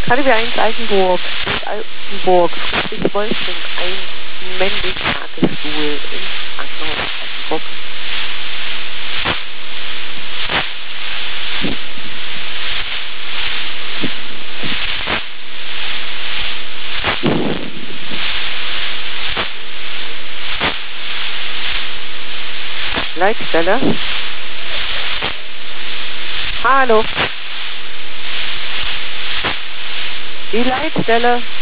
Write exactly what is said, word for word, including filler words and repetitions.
K D W eins Altenburg, Altenburg, Friedrich Wolfing, ein männlicher Tagesstuhl im Krankenhaus Altenburg. Leitstelle. Hallo. Die Leitstelle.